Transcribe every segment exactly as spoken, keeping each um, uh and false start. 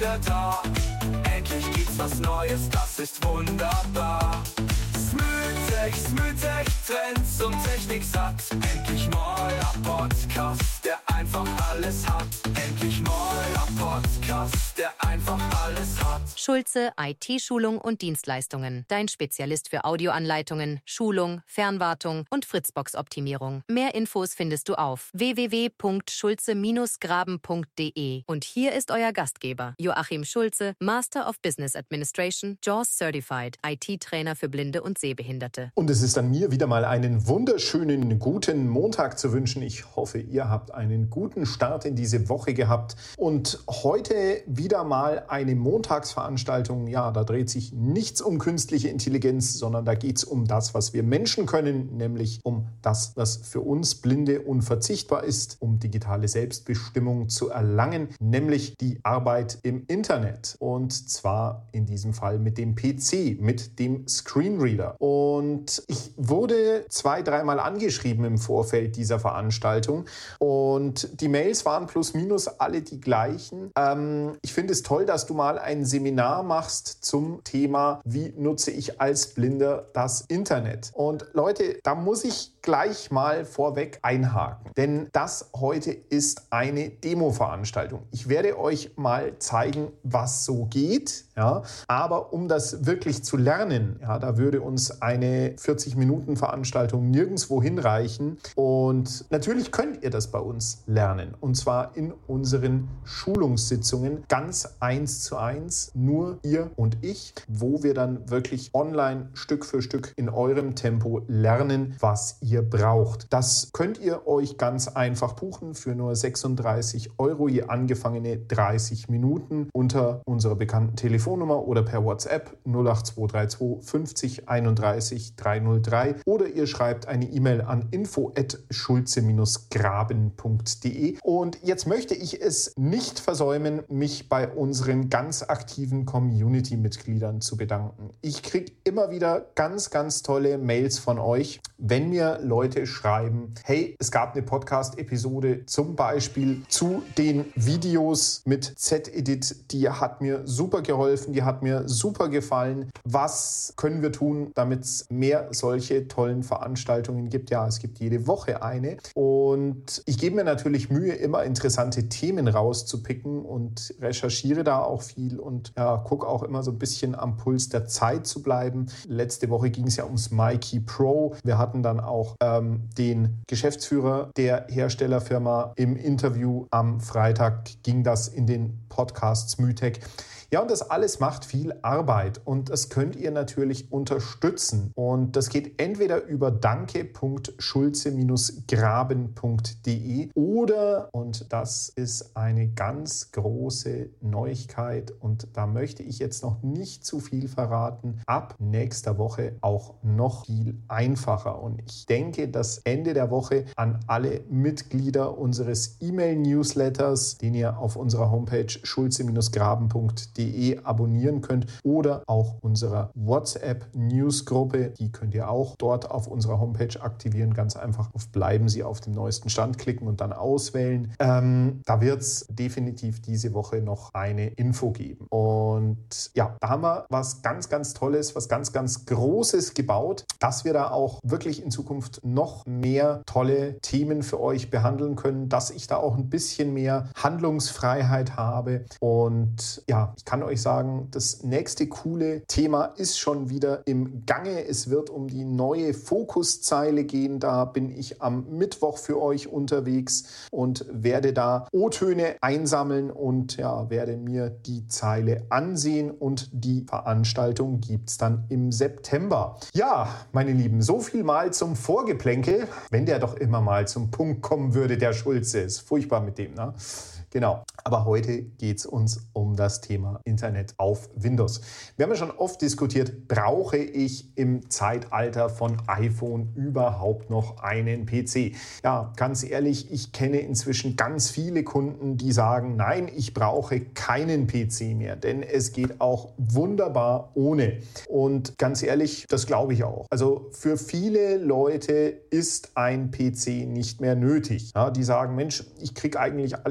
wieder da. Endlich gibt's was Neues, das ist wunderbar. Smooth-Tech, Smooth-Tech, Trends und Technik satt. Endlich neuer Podcast, der einfach alles hat. Endlich neuer Podcast, der einfach alles hat. Schulze I T-Schulung und Dienstleistungen. Dein Spezialist für Audioanleitungen, Schulung, Fernwartung und Fritzbox-Optimierung. Mehr Infos findest du auf w w w punkt schulze graben punkt d e. Und hier ist euer Gastgeber, Joachim Schulze, Master of Business Administration, J A W S Certified, I T-Trainer für Blinde und Sehbehinderte. Und es ist an mir wieder mal einen wunderschönen guten Montag zu wünschen. Ich hoffe, ihr habt einen guten Start in diese Woche gehabt. Und heute wieder mal eine Montagsveranstaltung. Ja, da dreht sich nichts um künstliche Intelligenz, sondern da geht es um das, was wir Menschen können, nämlich um das, was für uns Blinde unverzichtbar ist, um digitale Selbstbestimmung zu erlangen, nämlich die Arbeit im Internet. Und zwar in diesem Fall mit dem P C, mit dem Screenreader. Und ich wurde zwei, dreimal angeschrieben im Vorfeld dieser Veranstaltung und die Mails waren plus minus alle die gleichen. Ähm, ich finde es toll, dass du mal ein Seminar machst zum Thema, wie nutze ich als Blinder das Internet. Und Leute, da muss ich gleich mal vorweg einhaken, denn das heute ist eine Demo-Veranstaltung. Ich werde euch mal zeigen, was so geht, ja, aber um das wirklich zu lernen, ja, da würde uns eine vierzig-Minuten-Veranstaltung nirgendwo hinreichen und natürlich könnt ihr das bei uns lernen und zwar in unseren Schulungssitzungen ganz eins zu eins, nur ihr und ich, wo wir dann wirklich online Stück für Stück in eurem Tempo lernen, was ihr braucht. Das könnt ihr euch ganz einfach buchen für nur sechsunddreißig Euro, je angefangene dreißig Minuten unter unserer bekannten Telefonnummer oder per WhatsApp null acht zwei drei zwei fünfzig einunddreißig dreihundertdrei oder ihr schreibt eine E-Mail an info at schulze graben punkt d e. Und jetzt möchte ich es nicht versäumen, mich bei unseren ganz aktiven Community-Mitgliedern zu bedanken. Ich kriege immer wieder ganz, ganz tolle Mails von euch, wenn mir Leute schreiben, hey, es gab eine Podcast-Episode zum Beispiel zu den Videos mit Z-Edit, die hat mir super geholfen, die hat mir super gefallen. Was können wir tun, damit es mehr solche tollen Veranstaltungen gibt? Ja, es gibt jede Woche eine und ich gebe mir natürlich Mühe, immer interessante Themen rauszupicken und recherchiere da auch viel und ja, gucke auch immer so ein bisschen am Puls der Zeit zu bleiben. Letzte Woche ging es ja ums MyKey Pro. Wir hatten dann auch ähm, den Geschäftsführer der Herstellerfirma im Interview. Am Freitag ging das in den Podcast Smooth-Tech. Ja, und das alles macht viel Arbeit und das könnt ihr natürlich unterstützen. Und das geht entweder über danke punkt schulze graben punkt d e oder, und das ist eine ganz große Neuigkeit und da möchte ich jetzt noch nicht zu viel verraten, ab nächster Woche auch noch viel einfacher. Und ich denke, dass Ende der Woche an alle Mitglieder unseres E-Mail-Newsletters, den ihr auf unserer Homepage schulze graben punkt d e abonnieren könnt oder auch unserer WhatsApp-Newsgruppe. Die könnt ihr auch dort auf unserer Homepage aktivieren. Ganz einfach auf Bleiben Sie auf dem neuesten Stand klicken und dann auswählen. Ähm, da wird es definitiv diese Woche noch eine Info geben. Und ja, da haben wir was ganz, ganz Tolles, was ganz, ganz Großes gebaut, dass wir da auch wirklich in Zukunft noch mehr tolle Themen für euch behandeln können, dass ich da auch ein bisschen mehr Handlungsfreiheit habe. Und ja, ich kann euch sagen, das nächste coole Thema ist schon wieder im Gange. Es wird um die neue Fokuszeile gehen. Da bin ich am Mittwoch für euch unterwegs und werde da O-Töne einsammeln und ja, werde mir die Zeile ansehen und die Veranstaltung gibt es dann im September. Ja, meine Lieben, so viel mal zum Vorgeplänkel. Wenn der doch immer mal zum Punkt kommen würde, der Schulze, ist furchtbar mit dem, ne? Genau, aber heute geht es uns um das Thema Internet auf Windows. Wir haben ja schon oft diskutiert, brauche ich im Zeitalter von iPhone überhaupt noch einen P C? Ja, ganz ehrlich, ich kenne inzwischen ganz viele Kunden, die sagen, nein, ich brauche keinen P C mehr, denn es geht auch wunderbar ohne. Und ganz ehrlich, das glaube ich auch. Also für viele Leute ist ein P C nicht mehr nötig. Ja, die sagen, Mensch, ich kriege eigentlich alles mit dem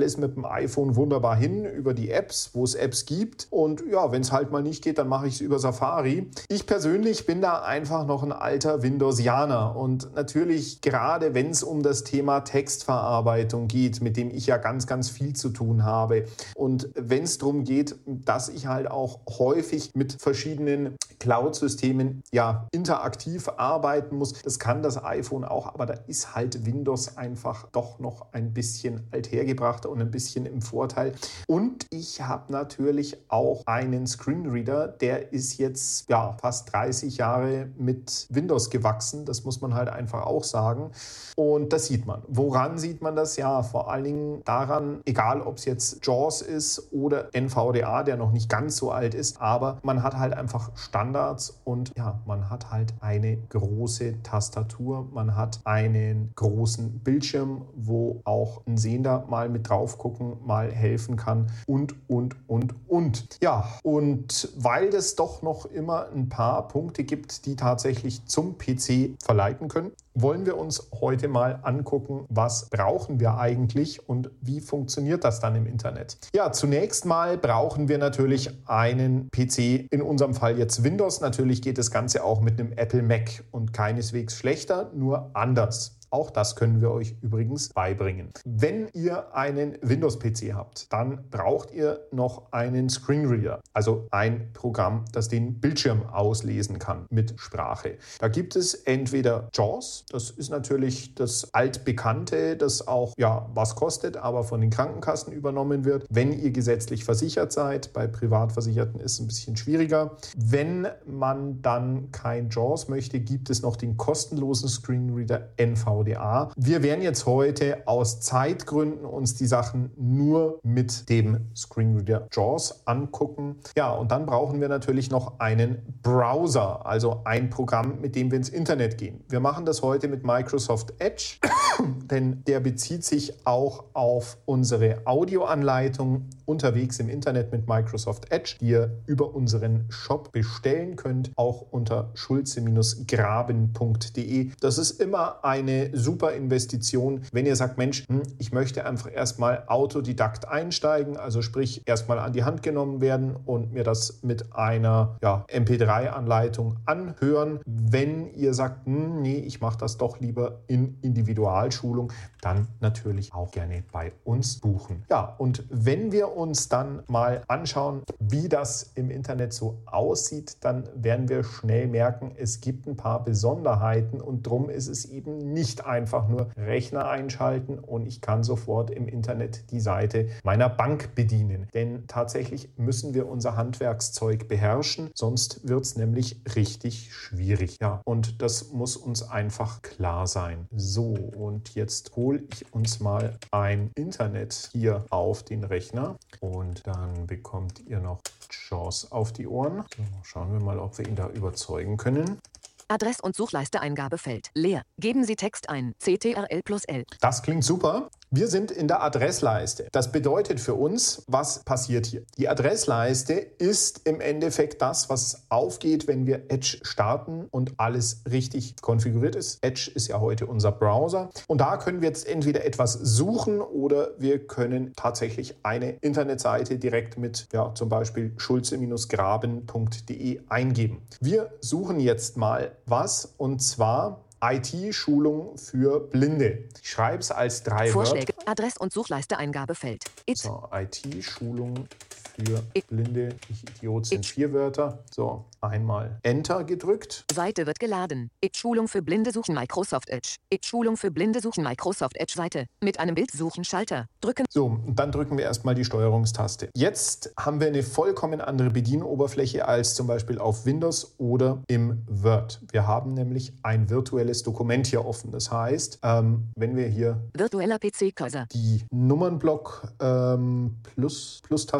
iPhone wunderbar hin über die Apps, wo es Apps gibt. Und ja, wenn es halt mal nicht geht, dann mache ich es über Safari. Ich persönlich bin da einfach noch ein alter Windowsianer. Und natürlich, gerade wenn es um das Thema Textverarbeitung geht, mit dem ich ja ganz, ganz viel zu tun habe. Und wenn es darum geht, dass ich halt auch häufig mit verschiedenen Cloud-Systemen ja interaktiv arbeiten muss, das kann das iPhone auch, aber da ist halt Windows einfach doch noch ein bisschen althergebrachter und ein bisschen im Vorteil. Und ich habe natürlich auch einen Screenreader, der ist jetzt ja fast dreißig Jahre mit Windows gewachsen. Das muss man halt einfach auch sagen. Und das sieht man. Woran sieht man das? Ja, vor allen Dingen daran, egal ob es jetzt JAWS ist oder N V D A, der noch nicht ganz so alt ist, aber man hat halt einfach Standards und ja, man hat halt eine große Tastatur, man hat einen großen Bildschirm, wo auch ein Sehender mal mit drauf gucken, mal helfen kann und, und, und, und. Ja, und weil es doch noch immer ein paar Punkte gibt, die tatsächlich zum P C verleiten können, wollen wir uns heute mal angucken, was brauchen wir eigentlich und wie funktioniert das dann im Internet. Ja, zunächst mal brauchen wir natürlich einen P C, in unserem Fall jetzt Windows. Natürlich geht das Ganze auch mit einem Apple Mac und keineswegs schlechter, nur anders. Auch das können wir euch übrigens beibringen. Wenn ihr einen Windows-P C habt, dann braucht ihr noch einen Screenreader, also ein Programm, das den Bildschirm auslesen kann mit Sprache. Da gibt es entweder JAWS, das ist natürlich das altbekannte, das auch ja was kostet, aber von den Krankenkassen übernommen wird. Wenn ihr gesetzlich versichert seid, bei Privatversicherten ist es ein bisschen schwieriger. Wenn man dann kein JAWS möchte, gibt es noch den kostenlosen Screenreader N V D A. Wir werden jetzt heute aus Zeitgründen uns die Sachen nur mit dem Screenreader JAWS angucken. Ja, und dann brauchen wir natürlich noch einen Browser, also ein Programm, mit dem wir ins Internet gehen. Wir machen das heute mit Microsoft Edge, denn der bezieht sich auch auf unsere Audioanleitung unterwegs im Internet mit Microsoft Edge, die ihr über unseren Shop bestellen könnt, auch unter schulze graben punkt de. Das ist immer eine super Investition, wenn ihr sagt, Mensch, ich möchte einfach erstmal autodidakt einsteigen, also sprich erstmal an die Hand genommen werden und mir das mit einer ja, M P drei Anleitung anhören. Wenn ihr sagt, nee, ich mache das doch lieber in Individualschulung, dann natürlich auch gerne bei uns buchen. Ja, und wenn wir uns dann mal anschauen, wie das im Internet so aussieht, dann werden wir schnell merken, es gibt ein paar Besonderheiten und darum ist es eben nicht einfach nur Rechner einschalten und ich kann sofort im Internet die Seite meiner Bank bedienen. Denn tatsächlich müssen wir unser Handwerkszeug beherrschen, sonst wird es nämlich richtig schwierig. Ja, und das muss uns einfach klar sein. So, und jetzt hole ich uns mal ein Internet hier auf den Rechner und dann bekommt ihr noch JAWS auf die Ohren. So, schauen wir mal, ob wir ihn da überzeugen können. Adress- und Suchleiste-Eingabefeld leer. Geben Sie Text ein. C T R L plus L. Das klingt super. Wir sind in der Adressleiste. Das bedeutet für uns, was passiert hier? Die Adressleiste ist im Endeffekt das, was aufgeht, wenn wir Edge starten und alles richtig konfiguriert ist. Edge ist ja heute unser Browser. Und da können wir jetzt entweder etwas suchen oder wir können tatsächlich eine Internetseite direkt mit ja, zum Beispiel schulze graben punkt de eingeben. Wir suchen jetzt mal was und zwar I T-Schulung für Blinde. Ich schreibe es als drei Vorschläge. Wörter. Adress- und Suchleiste-Eingabefeld. So, I T-Schulung für Blinde. Ich Idiot sind vier Wörter. So, einmal Enter gedrückt. Seite wird geladen. Schulung für Blinde suchen Microsoft Edge. Schulung für Blinde suchen Microsoft Edge Seite. Mit einem Bild suchen Schalter. Drücken. So, und dann drücken wir erstmal die Steuerungstaste. Jetzt haben wir eine vollkommen andere Bedienoberfläche als zum Beispiel auf Windows oder im Word. Wir haben nämlich ein virtuelles Dokument hier offen. Das heißt, ähm, wenn wir hier virtueller P C-Cursor. die Nummernblock ähm, Plus, Plus-Taste ist es,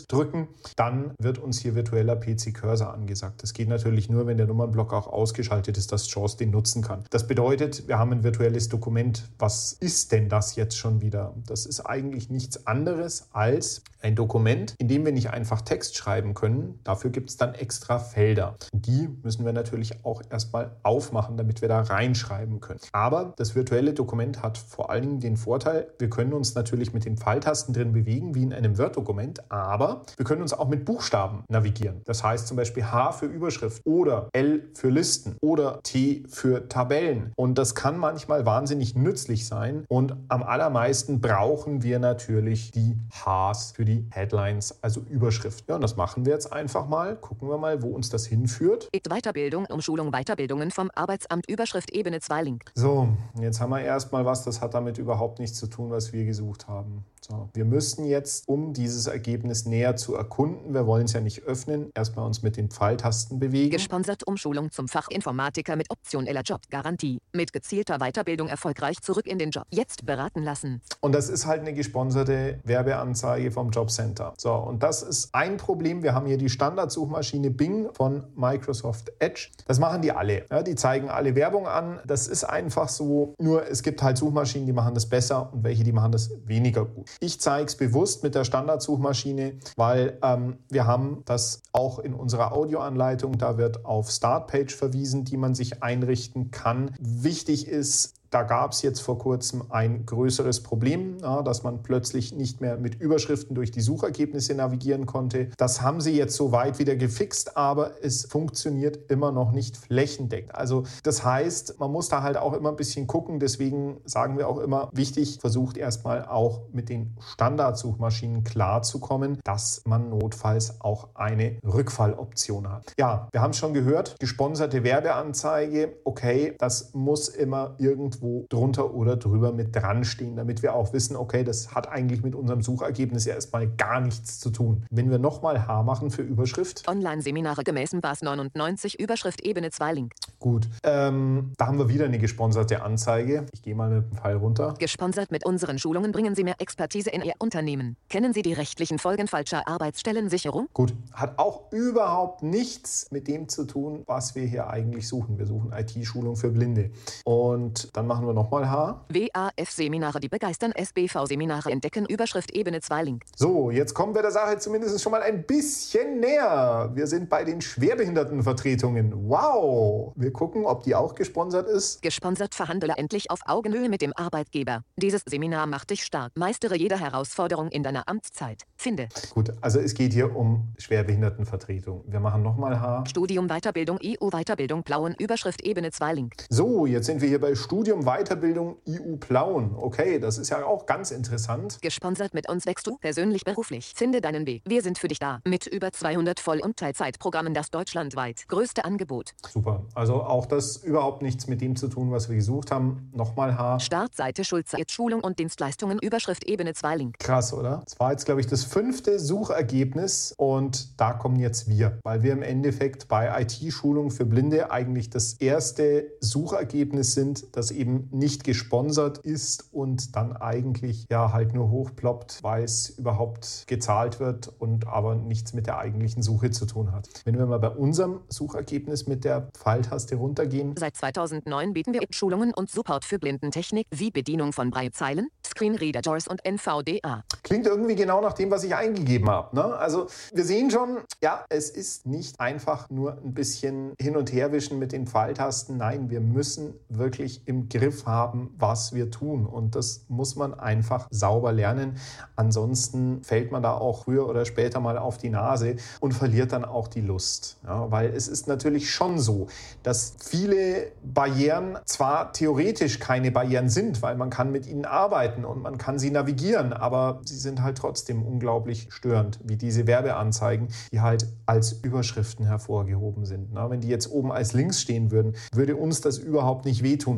Windows drücken, dann wird uns hier virtueller P C-Cursor angesagt. Das geht natürlich nur, wenn der Nummernblock auch ausgeschaltet ist, dass JAWS den nutzen kann. Das bedeutet, wir haben ein virtuelles Dokument. Was ist denn das jetzt schon wieder? Das ist eigentlich nichts anderes als ein Dokument, in dem wir nicht einfach Text schreiben können. Dafür gibt es dann extra Felder. Die müssen wir natürlich auch erstmal aufmachen, damit wir da reinschreiben können. Aber das virtuelle Dokument hat vor allen Dingen den Vorteil, wir können uns natürlich mit den Pfeiltasten drin bewegen, wie in einem Word-Dokument, aber wir können uns auch mit Buchstaben navigieren. Das heißt zum Beispiel H für Überschrift oder L für Listen oder T für Tabellen. Und das kann manchmal wahnsinnig nützlich sein. Und am allermeisten brauchen wir natürlich die Hs für die Headlines, also Überschrift. Ja, und das machen wir jetzt einfach mal. Gucken wir mal, wo uns das hinführt. Weiterbildung, Umschulung, Weiterbildungen vom Arbeitsamt, Überschrift Ebene zwei Link. So, jetzt haben wir erstmal was, das hat damit überhaupt nichts zu tun, was wir gesucht haben. So, wir müssen jetzt, um dieses Ergebnis näher zu erkunden, wir wollen es ja nicht öffnen, erstmal uns mit den Pfeiltasten bewegen. Gesponsert Umschulung zum Fachinformatiker mit optioneller Jobgarantie. Mit gezielter Weiterbildung erfolgreich zurück in den Job. Jetzt beraten lassen. Und das ist halt eine gesponserte Werbeanzeige vom Jobcenter. So, und das ist ein Problem. Wir haben hier die Standardsuchmaschine Bing von Microsoft Edge. Das machen die alle. Ja, die zeigen alle Werbung an. Das ist einfach so. Nur es gibt halt Suchmaschinen, die machen das besser und welche, die machen das weniger gut. Ich zeige es bewusst mit der Standardsuchmaschine, weil ähm, wir haben das auch in unserer Audioanleitung. Da wird auf Startpage verwiesen, die man sich einrichten kann. Wichtig ist, da gab es jetzt vor kurzem ein größeres Problem, ja, dass man plötzlich nicht mehr mit Überschriften durch die Suchergebnisse navigieren konnte. Das haben sie jetzt soweit wieder gefixt, aber es funktioniert immer noch nicht flächendeckend. Also das heißt, man muss da halt auch immer ein bisschen gucken. Deswegen sagen wir auch immer, wichtig, versucht erstmal auch mit den Standardsuchmaschinen klarzukommen, dass man notfalls auch eine Rückfalloption hat. Ja, wir haben es schon gehört, gesponserte Werbeanzeige, okay, das muss immer irgendwo drunter oder drüber mit dran stehen, damit wir auch wissen, okay, das hat eigentlich mit unserem Suchergebnis ja erstmal gar nichts zu tun. Wenn wir nochmal H machen für Überschrift. Online-Seminare gemäß B A S neunundneunzig, Überschrift Ebene zwei Link. Gut, ähm, da haben wir wieder eine gesponserte Anzeige. Ich gehe mal mit dem Pfeil runter. Gesponsert mit unseren Schulungen bringen Sie mehr Expertise in Ihr Unternehmen. Kennen Sie die rechtlichen Folgen falscher Arbeitsstellensicherung? Gut, hat auch überhaupt nichts mit dem zu tun, was wir hier eigentlich suchen. Wir suchen I T-Schulung für Blinde. Und dann machen wir nochmal H. W A F-Seminare, die begeistern. S B V-Seminare entdecken. Überschrift Ebene zwei Link. So, jetzt kommen wir der Sache zumindest schon mal ein bisschen näher. Wir sind bei den Schwerbehindertenvertretungen. Wow! Wir gucken, ob die auch gesponsert ist. Gesponsert, verhandle endlich auf Augenhöhe mit dem Arbeitgeber. Dieses Seminar macht dich stark. Meistere jede Herausforderung in deiner Amtszeit. Finde. Gut, also es geht hier um Schwerbehindertenvertretung. Wir machen nochmal H. Studium, Weiterbildung, I U, Weiterbildung, Plauen, Überschrift Ebene zwei Link. So, jetzt sind wir hier bei Studium, Weiterbildung, I U Plauen. Okay, das ist ja auch ganz interessant. Gesponsert, mit uns wächst du persönlich, beruflich. Finde deinen Weg. Wir sind für dich da. Mit über zweihundert Voll- und Teilzeitprogrammen das deutschlandweit größte Angebot. Super. Also auch das überhaupt nichts mit dem zu tun, was wir gesucht haben. Nochmal H. Startseite Schulze, Schulung und Dienstleistungen, Überschrift Ebene zwei Link. Krass, oder? Das war jetzt, glaube ich, das fünfte Suchergebnis und da kommen jetzt wir, weil wir im Endeffekt bei I T-Schulung für Blinde eigentlich das erste Suchergebnis sind, das eben nicht gesponsert ist und dann eigentlich ja halt nur hochploppt, weil es überhaupt gezahlt wird und aber nichts mit der eigentlichen Suche zu tun hat. Wenn wir mal bei unserem Suchergebnis mit der Pfeiltaste runtergehen. Seit zweitausendneun bieten wir Schulungen und Support für Blindentechnik wie Bedienung von Braillezeilen, Screenreader, JAWS und N V D A. Klingt irgendwie genau nach dem, was ich eingegeben habe. Ne? Also wir sehen schon, ja, es ist nicht einfach nur ein bisschen hin und her wischen mit den Pfeiltasten. Nein, wir müssen wirklich im Griff haben, was wir tun. Und das muss man einfach sauber lernen. Ansonsten fällt man da auch früher oder später mal auf die Nase und verliert dann auch die Lust. Ja, weil es ist natürlich schon so, dass viele Barrieren zwar theoretisch keine Barrieren sind, weil man kann mit ihnen arbeiten und man kann sie navigieren, aber sie sind halt trotzdem unglaublich störend, wie diese Werbeanzeigen, die halt als Überschriften hervorgehoben sind. Na, wenn die jetzt oben als Links stehen würden, würde uns das überhaupt nicht wehtun als Blinde.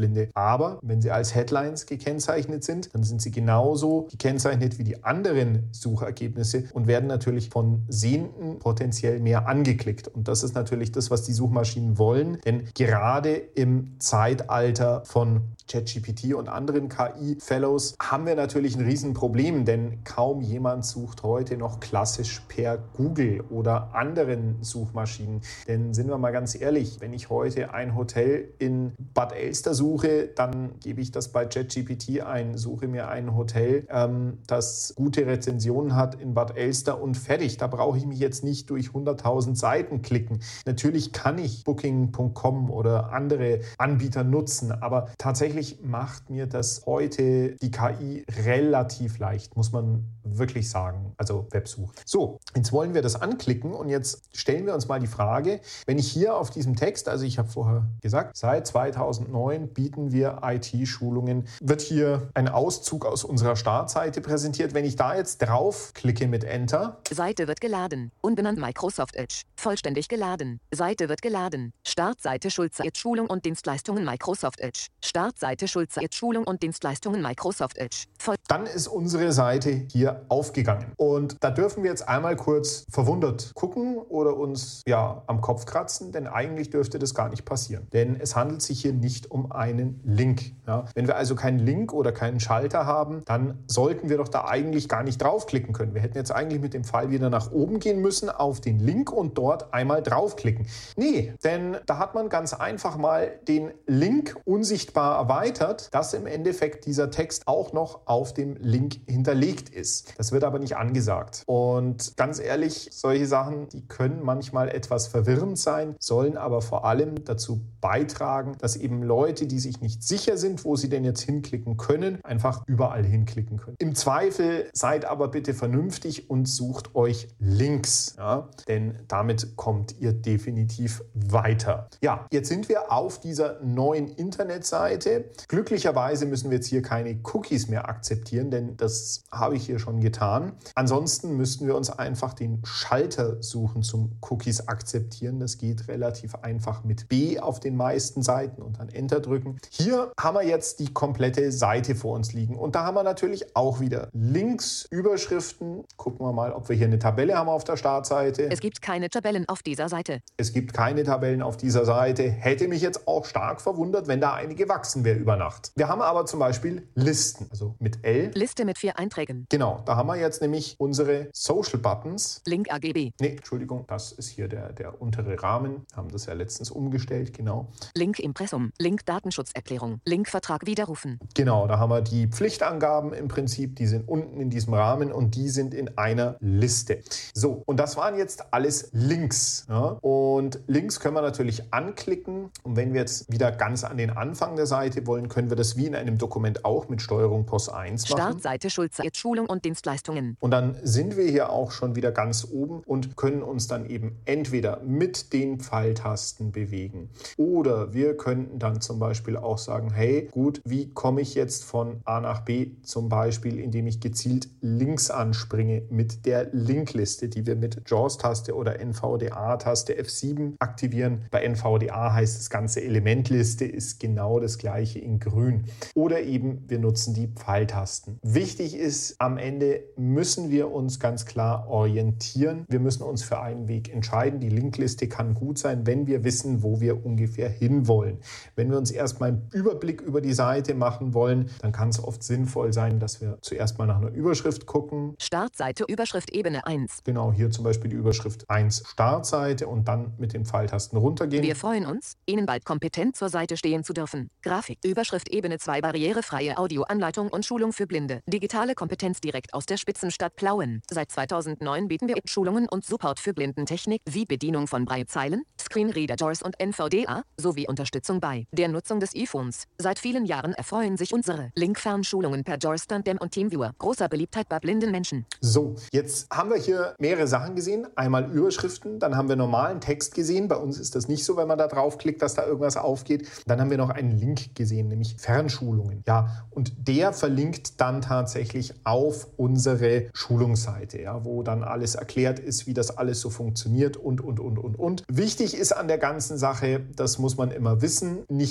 Blinde. Aber wenn sie als Headlines gekennzeichnet sind, dann sind sie genauso gekennzeichnet wie die anderen Suchergebnisse und werden natürlich von Sehenden potenziell mehr angeklickt. Und das ist natürlich das, was die Suchmaschinen wollen. Denn gerade im Zeitalter von ChatGPT und anderen K I-Fellows haben wir natürlich ein Riesenproblem, denn kaum jemand sucht heute noch klassisch per Google oder anderen Suchmaschinen. Denn sind wir mal ganz ehrlich, wenn ich heute ein Hotel in Bad Elster suche, dann gebe ich das bei ChatGPT ein, suche mir ein Hotel, ähm, das gute Rezensionen hat in Bad Elster und fertig. Da brauche ich mich jetzt nicht durch hunderttausend Seiten klicken. Natürlich kann ich Booking Punkt com oder andere Anbieter nutzen, aber tatsächlich macht mir das heute die K I relativ leicht, muss man wirklich sagen, also Websuche. So, jetzt wollen wir das anklicken und jetzt stellen wir uns mal die Frage, wenn ich hier auf diesem Text, also ich habe vorher gesagt, seit zweitausendneun bieten wir I T-Schulungen, wird hier ein Auszug aus unserer Startseite präsentiert. Wenn ich da jetzt draufklicke mit Enter. Seite wird geladen. Unbenannt Microsoft Edge. Vollständig geladen. Seite wird geladen. Startseite Schulze Edge Schulung und Dienstleistungen Microsoft Edge. Startseite Schulze Edge Schulung und Dienstleistungen Microsoft Edge. Voll Dann ist unsere Seite hier aufgegangen. Und da dürfen wir jetzt einmal kurz verwundert gucken oder uns ja am Kopf kratzen, denn eigentlich dürfte das gar nicht passieren. Denn es handelt sich hier nicht um einen Link. Ja, wenn wir also keinen Link oder keinen Schalter haben, dann sollten wir doch da eigentlich gar nicht draufklicken können. Wir hätten jetzt eigentlich mit dem Pfeil wieder nach oben gehen müssen, auf den Link und dort einmal draufklicken. Nee, denn da hat man ganz einfach mal den Link unsichtbar erweitert, dass im Endeffekt dieser Text auch noch auf dem Link hinterlegt ist. Das wird aber nicht angesagt. Und ganz ehrlich, solche Sachen, die können manchmal etwas verwirrend sein, sollen aber vor allem dazu beitragen, dass eben Leute, die sich nicht sicher sind, wo sie denn jetzt hinklicken können, einfach überall hinklicken können. Im Zweifel seid aber bitte vernünftig und sucht euch Links, ja? Denn damit kommt ihr definitiv weiter. Ja, jetzt sind wir auf dieser neuen Internetseite. Glücklicherweise müssen wir jetzt hier keine Cookies mehr akzeptieren, denn das habe ich hier schon getan. Ansonsten müssten wir uns einfach den Schalter suchen zum Cookies akzeptieren. Das geht relativ einfach mit B auf den meisten Seiten und dann Enter drücken. Hier haben wir jetzt die komplette Seite vor uns liegen und da haben wir natürlich auch wieder Links, Überschriften. Gucken wir mal, ob wir hier eine Tabelle haben auf der Startseite. Es gibt keine Tabellen auf dieser Seite. Es gibt keine Tabellen auf dieser Seite. Hätte mich jetzt auch stark verwundert, wenn da eine gewachsen wäre über Nacht. Wir haben aber zum Beispiel Listen, also mit L. Liste mit vier Einträgen. Genau, da haben wir jetzt nämlich unsere Social Buttons. Link A G B. Nee, Entschuldigung, das ist hier der, der untere Rahmen. Haben das ja letztens umgestellt, genau. Link Impressum. Link Datenschutzerklärung. Link Vertrag widerrufen. Genau, da haben wir die Pflichtangaben im Prinzip, die sind unten in diesem Rahmen und die sind in einer Liste. So, und das waren jetzt alles Links. Ja? Und Links können wir natürlich anklicken und wenn wir jetzt wieder ganz an den Anfang der Seite wollen, können wir das wie in einem Dokument auch mit Steuerung P O S eins machen. Startseite Schulze Edge Schulung und Dienstleistungen. Und dann sind wir hier auch schon wieder ganz oben und können uns dann eben entweder mit den Pfeiltasten bewegen oder wir könnten dann zum Beispiel auch sagen, hey, gut, wie komme ich jetzt von A nach B, zum Beispiel, indem ich gezielt links anspringe mit der Linkliste, die wir mit JAWS-Taste oder N V D A-Taste F sieben aktivieren. Bei N V D A heißt das ganze Elementliste ist genau das gleiche in grün. Oder eben wir nutzen die Pfeiltasten. Wichtig ist, am Ende müssen wir uns ganz klar orientieren. Wir müssen uns für einen Weg entscheiden. Die Linkliste kann gut sein, wenn wir wissen, wo wir ungefähr hinwollen. Wenn wir uns erstmal einen Überblick über die Seite machen wollen, dann kann es oft sinnvoll sein, dass wir zuerst mal nach einer Überschrift gucken. Startseite Überschrift Ebene eins. Genau, hier zum Beispiel die Überschrift eins Startseite und dann mit den Pfeiltasten runtergehen. Wir freuen uns, Ihnen bald kompetent zur Seite stehen zu dürfen. Grafik Überschrift Ebene zwei barrierefreie Audioanleitung und Schulung für Blinde. Digitale Kompetenz direkt aus der Spitzenstadt Plauen. Seit zweitausendneun bieten wir Schulungen und Support für Blindentechnik wie Bedienung von Breitzeilen, Screenreader JAWS und N V D A sowie Unterstützung bei der Nutzung des iPhones. Seit vielen Jahren erfreuen sich unsere Link-Fernschulungen per JAWS Tandem und Teamviewer großer Beliebtheit bei blinden Menschen. So, jetzt haben wir hier mehrere Sachen gesehen. Einmal Überschriften, dann haben wir normalen Text gesehen. Bei uns ist das nicht so, wenn man da draufklickt, dass da irgendwas aufgeht. Dann haben wir noch einen Link gesehen, nämlich Fernschulungen. Ja, und der verlinkt dann tatsächlich auf unsere Schulungsseite, ja, wo dann alles erklärt ist, wie das alles so funktioniert und, und, und, und, und. Wichtig ist an der ganzen Sache, das muss man immer wissen, nicht jeder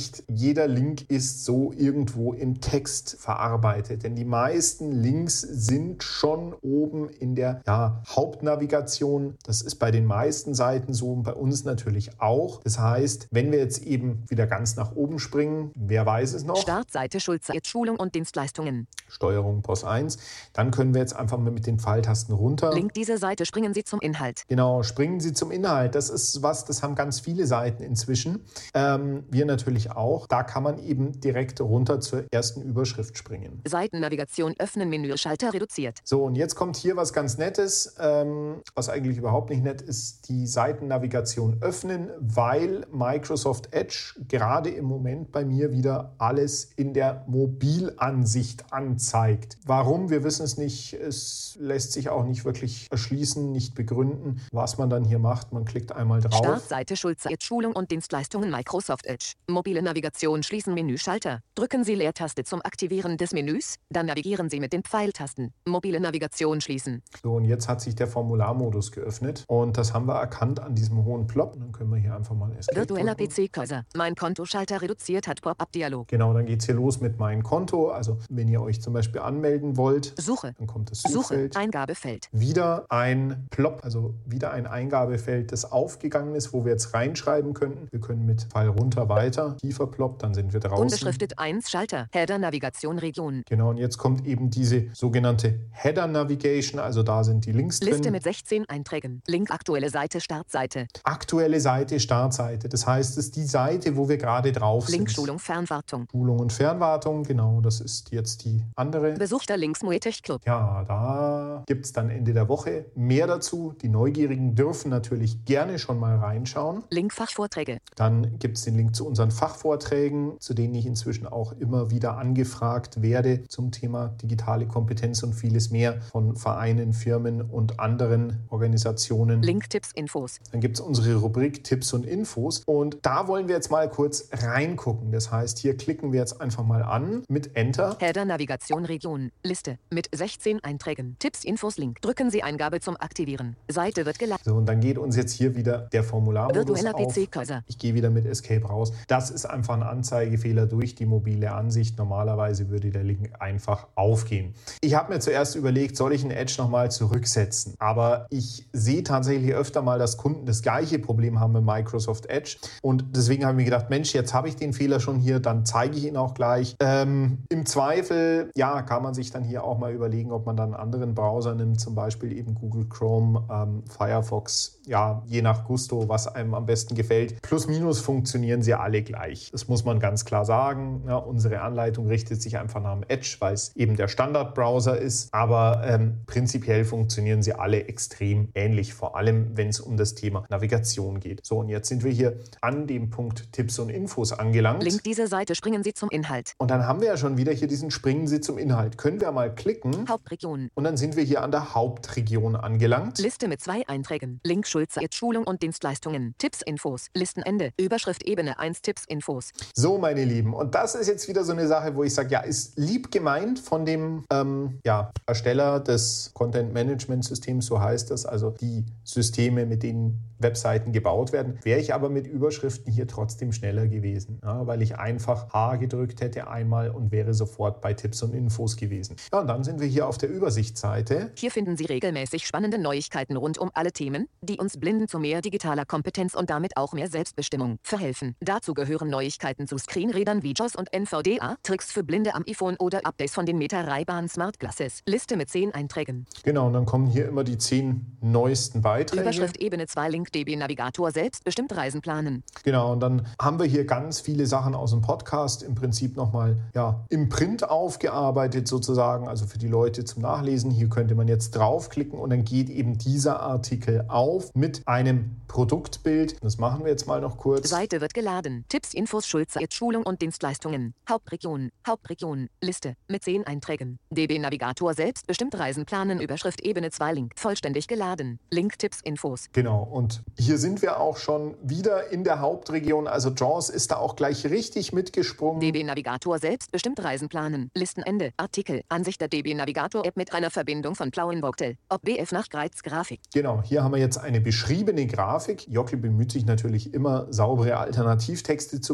jeder Link ist so irgendwo im Text verarbeitet. Denn die meisten Links sind schon oben in der ja, Hauptnavigation. Das ist bei den meisten Seiten so und bei uns natürlich auch. Das heißt, wenn wir jetzt eben wieder ganz nach oben springen, wer weiß es noch? Startseite Schulze, Schulung und Dienstleistungen. Steuerung P O S eins. Dann können wir jetzt einfach mal mit den Pfeiltasten runter. Link diese Seite, springen Sie zum Inhalt. Genau, springen Sie zum Inhalt. Das ist was, das haben ganz viele Seiten inzwischen. Ähm, wir natürlich auch. Da kann man eben direkt runter zur ersten Überschrift springen. Seitennavigation öffnen, Menü, Schalter reduziert. So, und jetzt kommt hier was ganz Nettes, ähm, was eigentlich überhaupt nicht nett ist, die Seitennavigation öffnen, weil Microsoft Edge gerade im Moment bei mir wieder alles in der Mobilansicht anzeigt. Warum? Wir wissen es nicht. Es lässt sich auch nicht wirklich erschließen, nicht begründen, was man dann hier macht. Man klickt einmal drauf. Startseite Schulze, Schulung und Dienstleistungen Microsoft Edge. Mobile Navigation schließen, Menü, Schalter. Drücken Sie Leertaste zum Aktivieren des Menüs, dann navigieren Sie mit den Pfeiltasten. Mobile Navigation schließen. So, und jetzt hat sich der Formularmodus geöffnet und das haben wir erkannt an diesem hohen Plop. Und dann können wir hier einfach mal Escape Virtueller drücken. P C-Cursor. Mein Kontoschalter reduziert hat Pop-up-Dialog. Genau, dann geht es hier los mit meinem Konto. Also wenn ihr euch zum Beispiel anmelden wollt, Suche. dann kommt das Suche. Suchfeld. Eingabefeld. Wieder ein Plop, also wieder ein Eingabefeld, das aufgegangen ist, wo wir jetzt reinschreiben könnten. Wir können mit Pfeil runter weiter, tiefer Plop, dann sind wir draußen. Unbeschriftet eins Schalter. Header Navigation Region. Genau, und jetzt kommt eben diese sogenannte Header Navigation, also da sind die Links drin. Liste mit sechzehn Einträgen. Link aktuelle Seite, Startseite. Aktuelle Seite, Startseite. Das heißt, es ist die Seite, wo wir gerade drauf Link sind. Schulung, Fernwartung. Schulung und Fernwartung, genau, das ist jetzt die andere. Besuchter Links Muetech Club. Ja, da gibt es dann Ende der Woche mehr dazu. Die Neugierigen dürfen natürlich gerne schon mal reinschauen. Link Fachvorträge. Dann gibt es den Link zu unseren Fachvorträgen, zu denen ich inzwischen auch immer wieder angefragt werde zum Thema digitale Kompetenz und vieles mehr von Vereinen, Firmen und anderen Organisationen. Link Tipps, Infos. Dann gibt es unsere Rubrik Tipps und Infos und da wollen wir jetzt mal kurz reingucken. Das heißt, hier klicken wir jetzt einfach mal an mit Enter. Header Navigation Region. Liste mit sechzehn Einträgen. Tipps, Infos, Link. Drücken Sie Eingabe zum Aktivieren. Seite wird geladen. So, und dann geht uns jetzt hier wieder der Formularmodus Virtueller auf. P C-Cursor. Ich gehe wieder mit Escape raus. Das ist einfach ein Anzeigefehler durch die mobile Ansicht. Normalerweise würde der Link einfach aufgehen. Ich habe mir zuerst überlegt, soll ich einen Edge nochmal zurücksetzen? Aber ich sehe tatsächlich öfter mal, dass Kunden das gleiche Problem haben mit Microsoft Edge. Und deswegen habe ich mir gedacht, Mensch, jetzt habe ich den Fehler schon hier, dann zeige ich ihn auch gleich. Ähm, Im Zweifel, ja, kann man sich dann hier auch mal überlegen, ob man dann einen anderen Browser nimmt, zum Beispiel eben Google Chrome, ähm, Firefox, ja, je nach Gusto, was einem am besten gefällt. Plus, minus funktionieren sie alle gleich. Das muss man ganz klar sagen. Ja, unsere Anleitung richtet sich einfach nach dem Edge, weil es eben der Standardbrowser ist. Aber ähm, prinzipiell funktionieren sie alle extrem ähnlich, vor allem wenn es um das Thema Navigation geht. So, und jetzt sind wir hier an dem Punkt Tipps und Infos angelangt. Link diese Seite, springen Sie zum Inhalt. Und dann haben wir ja schon wieder hier diesen Springen Sie zum Inhalt. Können wir mal klicken. Hauptregion. Und dann sind wir hier an der Hauptregion angelangt. Liste mit zwei Einträgen. Link Schulze, Schulung und Dienstleistungen. Tipps, Infos. Listenende. Überschrift Ebene eins. Tipps, Infos. So, meine Lieben. Und das ist jetzt wieder so eine Sache, wo ich sage, ja, ist lieb gemeint von dem ähm, ja, Ersteller des Content-Management-Systems, so heißt das, also die Systeme, mit denen Webseiten gebaut werden, wäre ich aber mit Überschriften hier trotzdem schneller gewesen, ja, weil ich einfach H gedrückt hätte einmal und wäre sofort bei Tipps und Infos gewesen. Ja, und dann sind wir hier auf der Übersichtsseite. Hier finden Sie regelmäßig spannende Neuigkeiten rund um alle Themen, die uns Blinden zu mehr digitaler Kompetenz und damit auch mehr Selbstbestimmung verhelfen. Dazu gehören Neuigkeiten zu Screenreadern wie J A W S und N V D A, Tricks für Blinde am iPhone oder Updates von den Meta Ray-Ban Smart Glasses. Liste mit zehn Einträgen. Genau, und dann kommen hier immer die zehn neuesten Beiträge. Überschrift Ebene zwei, Link D B Navigator, selbstbestimmt Reisen planen. Genau, und dann haben wir hier ganz viele Sachen aus dem Podcast im Prinzip nochmal ja, im Print aufgearbeitet sozusagen, also für die Leute zum Nachlesen. Hier könnte man jetzt draufklicken und dann geht eben dieser Artikel auf mit einem Produktbild. Das machen wir jetzt mal noch kurz. Seite wird geladen. Tipps, Infos, Schulze, Schulung und Dienstleistungen. Hauptregion, Hauptregion, Liste mit zehn Einträgen. D B Navigator, selbstbestimmt Reisen planen, Überschrift Ebene zwei, Link vollständig geladen. Link, Tipps, Infos. Genau, und hier sind wir auch schon wieder in der Hauptregion, also J A W S ist da auch gleich richtig mitgesprungen. D B Navigator, selbstbestimmt Reisen planen. Listenende, Artikel, Ansicht der D B Navigator App mit einer Verbindung von Plauenvogtel. Ob B F nach Greiz Grafik. Genau, hier haben wir jetzt eine beschriebene Grafik. Jockel bemüht sich natürlich immer, saubere Alternativtexte zu machen.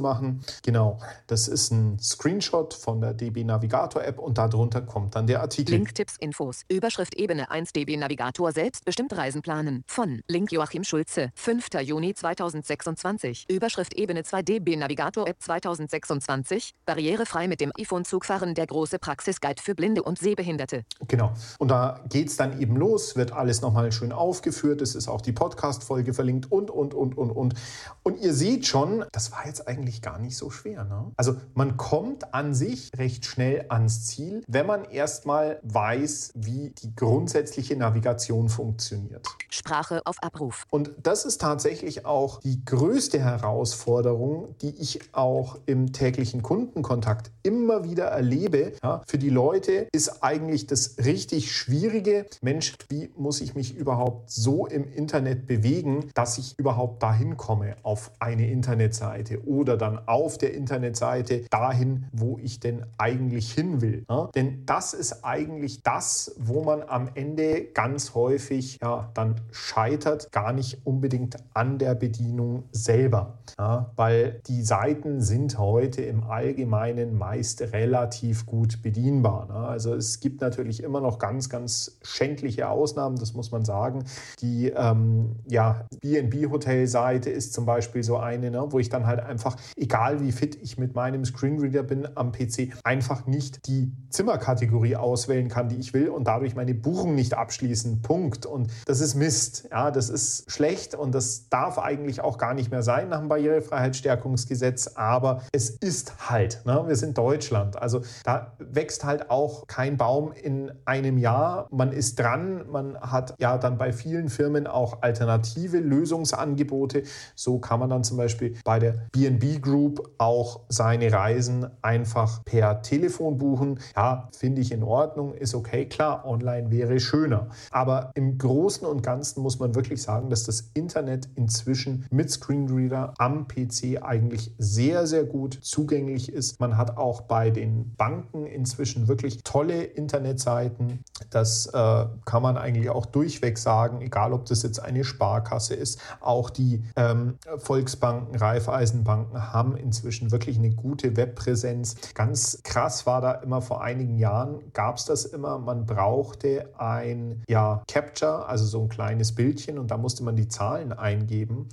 Genau, das ist ein Screenshot von der D B Navigator App und darunter kommt dann der Artikel. Link, Tipps, Infos. Überschrift Ebene eins D B Navigator selbstbestimmt Reisen planen. Von Link Joachim Schulze. fünfter Juni zweitausendsechsundzwanzig. Überschrift Ebene zwei D B Navigator App zweitausendsechsundzwanzig. Barrierefrei mit dem iPhone Zug fahren. Der große Praxisguide für Blinde und Sehbehinderte. Genau. Und da geht es dann eben los, wird alles nochmal schön aufgeführt. Es ist auch die Podcast-Folge verlinkt und, und, und, und, und. Und ihr seht schon, das war jetzt eigentlich gar nicht so schwer. Ne? Also man kommt an sich recht schnell ans Ziel, wenn man erstmal weiß, wie die grundsätzliche Navigation funktioniert. Sprache auf Abruf. Und das ist tatsächlich auch die größte Herausforderung, die ich auch im täglichen Kundenkontakt immer wieder erlebe. Ja, für die Leute ist eigentlich das richtig Schwierige, Mensch, wie muss ich mich überhaupt so im Internet bewegen, dass ich überhaupt dahin komme auf eine Internetseite oder dann auf der Internetseite dahin, wo ich denn eigentlich hin will. Ja, denn das ist eigentlich das, wo man am Ende ganz häufig ja, dann scheitert, gar nicht unbedingt an der Bedienung selber. Ja, weil die Seiten sind heute im Allgemeinen meist relativ gut bedienbar. Ne? Also es gibt natürlich immer noch ganz, ganz schändliche Ausnahmen, das muss man sagen. Die ähm, ja, B and B-Hotel-Seite ist zum Beispiel so eine, ne, wo ich dann halt einfach, egal wie fit ich mit meinem Screenreader bin am P C, einfach nicht die Zimmerkategorie auswählen kann, die ich will und dadurch meine Buchung nicht abschließen. Punkt. Und das ist Mist. Ja, das ist schlecht und das darf eigentlich auch gar nicht mehr sein nach dem Barrierefreiheitsstärkungsgesetz, aber es ist halt. Ne? Wir sind Deutschland. Also da wächst halt auch kein Baum in einem Jahr. Man ist dran. Man hat ja dann bei vielen Firmen auch alternative Lösungsangebote. So kann man dann zum Beispiel bei der B and B Group auch seine Reisen einfach per Telefon buchen. Ja, finde ich in Ordnung, ist okay. Klar, online wäre schöner. Aber im Großen und Ganzen muss man wirklich sagen, dass das Internet inzwischen mit Screenreader am P C eigentlich sehr, sehr gut zugänglich ist. Man hat auch bei den Banken inzwischen wirklich tolle Internetseiten. Das äh, kann man eigentlich auch durchweg sagen, egal ob das jetzt eine Sparkasse ist. Auch die ähm, Volksbanken, Raiffeisenbanken haben inzwischen wirklich eine gute Webpräsenz. Ganz krass war da immer vor einigen Jahren, gab es das immer, man brauchte ein ja, Capture, also so ein kleines Bildchen und da musste man die Zahlen eingeben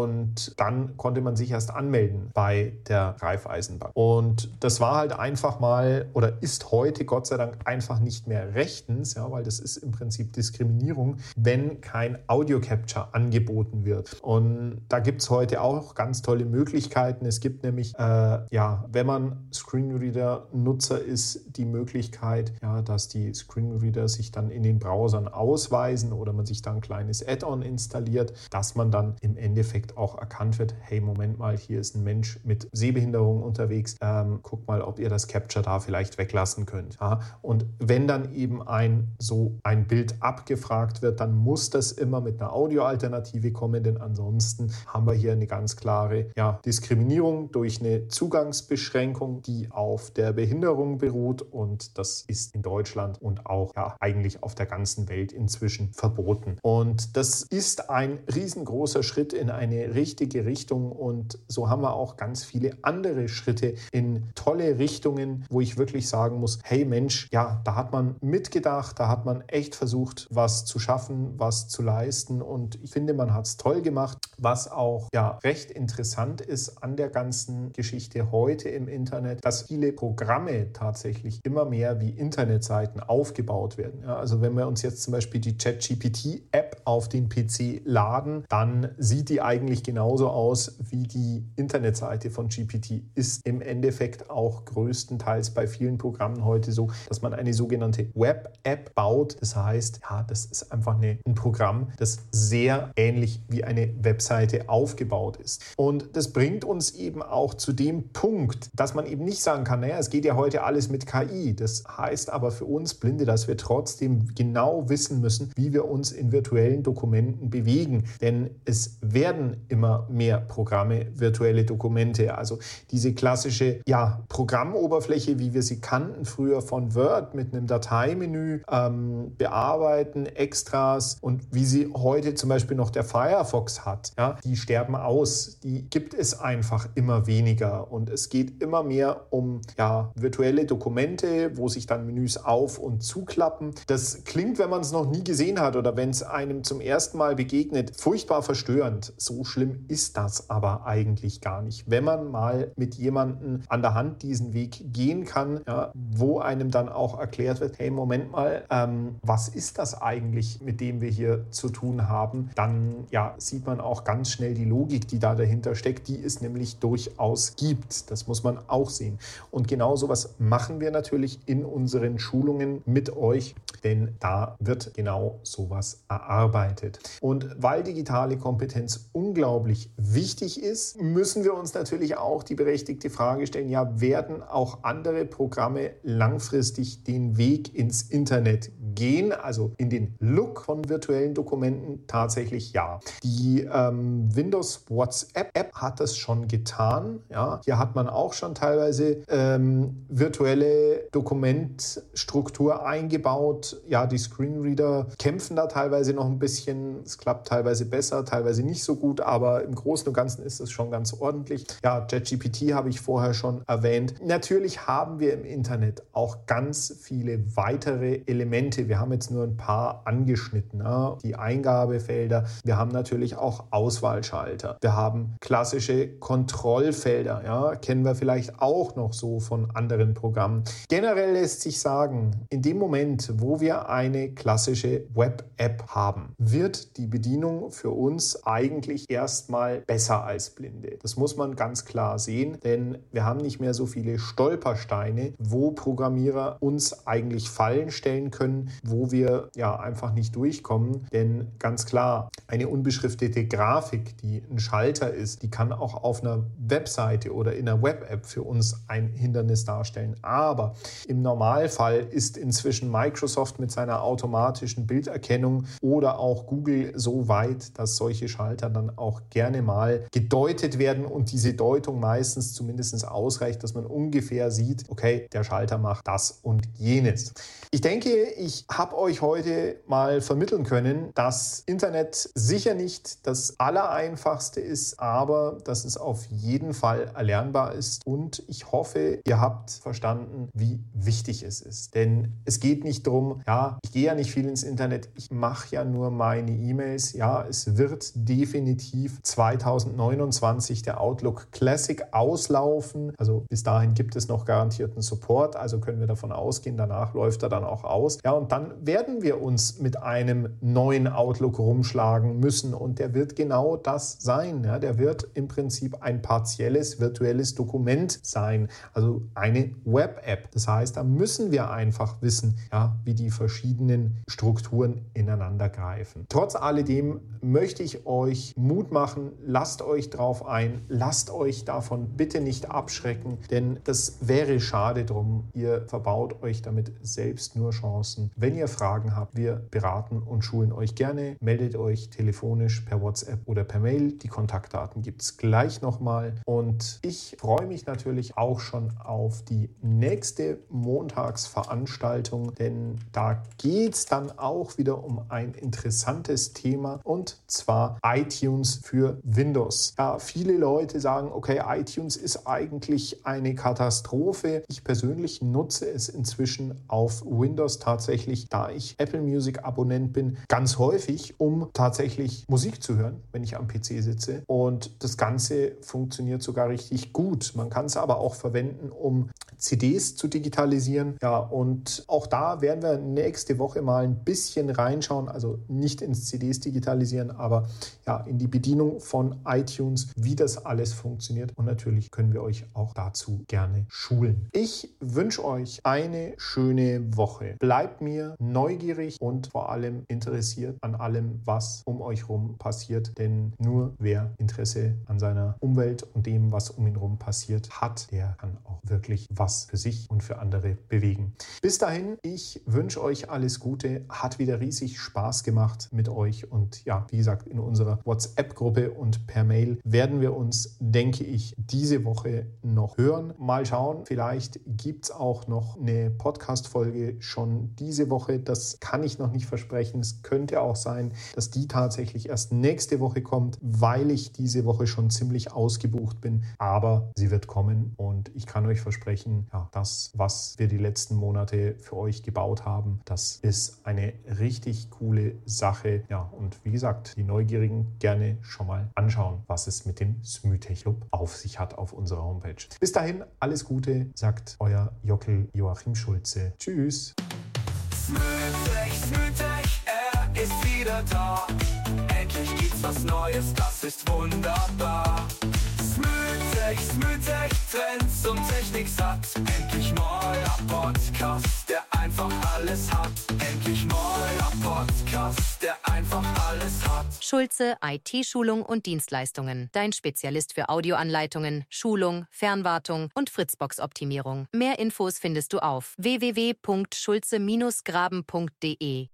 und dann konnte man sich erst anmelden bei der Raiffeisenbank. Und das war halt einfach mal oder ist heute Gott sei Dank einfach nicht mehr rechtens, ja, weil das ist im Prinzip Diskriminierung, wenn kein Audio-Capture angeboten wird. Und da gibt es heute auch ganz tolle Möglichkeiten. Es gibt nämlich, äh, ja, wenn man Screenreader-Nutzer ist, die Möglichkeit, ja, dass die Screenreader sich dann in den Browsern ausweisen oder man sich dann ein kleines Add-on installiert, dass man dann im Endeffekt auch erkannt wird, hey, Moment mal, hier ist ein Mensch mit Sehbehinderung unterwegs, ähm, guck mal, ob ihr das Capture da vielleicht weglassen könnt. Ja? Und wenn dann eben ein so ein Bild abgefragt wird, dann muss das immer mit einer Audioalternative kommen, denn ansonsten haben wir hier eine ganz klare ja, Diskriminierung durch eine Zugangsbeschränkung, die auf der Behinderung beruht und das ist in Deutschland und auch ja, eigentlich auf der ganzen Welt inzwischen verboten. Und das ist ein riesengroßer Schritt in eine richtige Richtung und so haben wir auch ganz viele andere Schritte in tolle Richtungen, wo ich wirklich sagen muss, hey Mensch, ja, da hat man mitgedacht, da hat man echt versucht, was zu schaffen, was zu leisten und ich finde, man hat es toll gemacht. Was auch ja recht interessant ist an der ganzen Geschichte heute im Internet, dass viele Programme tatsächlich immer mehr wie Internetseiten aufgebaut werden. Ja, also wenn wir uns jetzt zum Beispiel die ChatGPT-App auf den P C laden, dann sieht die eigentlich genauso aus wie die Internetseite von G P T. Ist im Endeffekt auch größtenteils bei vielen Programmen heute so, dass man eine sogenannte Web-App baut. Das heißt, ja, das ist einfach eine, ein Programm, das sehr ähnlich wie eine Webseite aufgebaut ist. Und das bringt uns eben auch zu dem Punkt, dass man eben nicht sagen kann, naja, es geht ja heute alles mit K I. Das heißt aber für uns Blinde, dass wir trotzdem genau wissen müssen, wie wir uns in virtuellen Dokumenten bewegen. Denn es werden immer mehr Programme, virtuelle Dokumente. Also diese klassische ja, Programmoberfläche, wie wir sie kannten früher von Word mit einem Dateimenü, ähm, bearbeiten, Extras und wie sie heute zum Beispiel noch der Firefox hat, ja, die sterben aus. Die gibt es einfach immer immer weniger und es geht immer mehr um ja, virtuelle Dokumente, wo sich dann Menüs auf- und zuklappen. Das klingt, wenn man es noch nie gesehen hat oder wenn es einem zum ersten Mal begegnet, furchtbar verstörend. So schlimm ist das aber eigentlich gar nicht. Wenn man mal mit jemandem an der Hand diesen Weg gehen kann, ja, wo einem dann auch erklärt wird, hey, Moment mal, ähm, was ist das eigentlich, mit dem wir hier zu tun haben, dann ja, sieht man auch ganz schnell die Logik, die da dahinter steckt, die es nämlich durchaus gibt. Das muss man auch sehen. Und genau sowas machen wir natürlich in unseren Schulungen mit euch, denn da wird genau sowas erarbeitet. Und weil digitale Kompetenz unglaublich wichtig ist, müssen wir uns natürlich auch die berechtigte Frage stellen, ja, werden auch andere Programme langfristig den Weg ins Internet gehen, also in den Look von virtuellen Dokumenten? Tatsächlich ja. Die ähm, Windows WhatsApp App hat das schon getan. Ja, hier hat man auch schon teilweise ähm, virtuelle Dokumentstruktur eingebaut. Ja, die Screenreader kämpfen da teilweise noch ein bisschen. Es klappt teilweise besser, teilweise nicht so gut, aber im Großen und Ganzen ist es schon ganz ordentlich. Ja, ChatGPT habe ich vorher schon erwähnt. Natürlich haben wir im Internet auch ganz viele weitere Elemente. Wir haben jetzt nur ein paar angeschnitten. Ja. Die Eingabefelder. Wir haben natürlich auch Auswahlschalter. Wir haben klassische Kontrollfelder. Ja. Kennen wir vielleicht auch noch so von anderen Programmen. Generell lässt sich sagen, in dem Moment, wo wir eine klassische Web-App haben, wird die Bedienung für uns eigentlich erstmal besser als Blinde. Das muss man ganz klar sehen, denn wir haben nicht mehr so viele Stolpersteine, wo Programmierer uns eigentlich Fallen stellen können, wo wir ja einfach nicht durchkommen. Denn ganz klar, eine unbeschriftete Grafik, die ein Schalter ist, die kann auch auf einer Webseite oder in einer Web-App für uns ein Hindernis darstellen. Aber im Normalfall ist inzwischen Microsoft mit seiner automatischen Bilderkennung oder auch Google so weit, dass solche Schalter dann auch gerne mal gedeutet werden und diese Deutung meistens zumindest ausreicht, dass man ungefähr sieht, okay, der Schalter macht das und jenes. Ich denke, ich habe euch heute mal vermitteln können, dass Internet sicher nicht das Allereinfachste ist, aber dass es auf jeden Fall erlernbar ist und ich hoffe, ihr habt verstanden, wie wichtig es ist. Denn es geht nicht darum, ja, ich gehe ja nicht viel ins Internet, ich mache ja nur meine E-Mails. Ja, es wird definitiv zweitausendneunundzwanzig der Outlook Classic auslaufen. Also bis dahin gibt es noch garantierten Support, also können wir davon ausgehen, danach läuft er dann auch aus. Ja, und dann werden wir uns mit einem neuen Outlook rumschlagen müssen und der wird genau das sein. Ja, der wird im Prinzip ein partielles virtuelles Dokument sein, also eine Web-App. Das heißt, da müssen wir einfach wissen, ja, wie die verschiedenen Strukturen ineinander greifen. Trotz alledem möchte ich euch Mut machen, lasst euch drauf ein, lasst euch davon bitte nicht abschrecken, denn das wäre schade drum. Ihr verbaut euch damit selbst nur Chancen. Wenn ihr Fragen habt, wir beraten und schulen euch gerne. Meldet euch telefonisch per WhatsApp oder per Mail. Die Kontaktdaten gibt es gleich nochmal. Und ich freue mich natürlich auch schon auf die nächste Montagsveranstaltung, denn da geht es dann auch wieder um ein interessantes Thema und zwar iTunes für Windows. Ja, viele Leute sagen, okay, iTunes ist eigentlich eine Katastrophe. Ich persönlich nutze es inzwischen auf Windows tatsächlich, da ich Apple Music Abonnent bin, ganz häufig, um tatsächlich Musik zu hören, wenn ich am P C sitze. Und das Ganze funktioniert sogar richtig gut. Man kann es aber auch verwenden, um C Ds zu digitalisieren. Ja, und auch da werden wir nächste Woche mal ein bisschen reinschauen, also nicht ins C Ds digitalisieren, aber ja, in die Bedienung von iTunes, wie das alles funktioniert. Und natürlich können wir euch auch dazu gerne schulen. Ich wünsche euch eine schöne Woche. Bleibt mir neugierig und vor allem interessiert an allem, was um euch herum passiert. Denn nur wer Interesse an seiner Umwelt und dem, was um ihn herum passiert, hat, der kann auch wirklich was für sich und für andere bewegen. Bis dahin, ich wünsche euch alles Gute. Hat wieder riesig Spaß gemacht mit euch. Und ja, wie gesagt, in unserer WhatsApp-Gruppe und per Mail werden wir uns, denke ich, diese Woche noch hören. Mal schauen, vielleicht gibt es auch noch eine Podcast-Folge schon diese diese Woche. Das kann ich noch nicht versprechen. Es könnte auch sein, dass die tatsächlich erst nächste Woche kommt, weil ich diese Woche schon ziemlich ausgebucht bin. Aber sie wird kommen und ich kann euch versprechen, ja, das, was wir die letzten Monate für euch gebaut haben, das ist eine richtig coole Sache. Ja, und wie gesagt, die Neugierigen gerne schon mal anschauen, was es mit dem Smütech Club auf sich hat auf unserer Homepage. Bis dahin, alles Gute, sagt euer Jockel Joachim Schulze. Tschüss. Smütech, Smütech, er ist wieder da. Endlich gibt's was Neues, das ist wunderbar. Smütech, Smütech, Trends und Technik satt. Endlich neuer Podcast, der einfach alles hat. Endlich neuer Podcast, der einfach alles hat. Schulze I T-Schulung und Dienstleistungen. Dein Spezialist für Audioanleitungen, Schulung, Fernwartung und Fritzbox-Optimierung. Mehr Infos findest du auf w w w punkt schulze Bindestrich graben punkt de.